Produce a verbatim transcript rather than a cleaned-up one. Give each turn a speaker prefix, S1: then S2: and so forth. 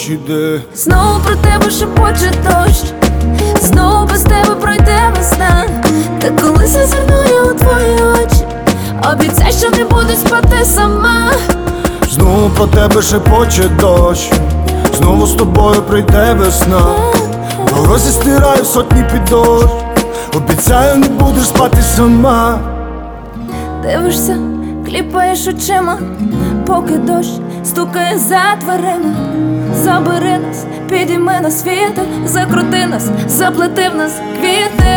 S1: Іди.
S2: Знову про тебе шепоче дощ, знову без тебе пройде весна. Та коли зазирну у твої очі, обіцяй, що не буду спати сама.
S1: Знову про тебе шепоче дощ, знову з тобою прийде весна. Дорозі стираю сотні піддощ, обіцяю, не будеш спати сама.
S2: Дивишся, кліпаєш очима, поки дощ стукає за дверима. Забери нас, підійми нас вітер, закрути нас, заплети в нас квіти.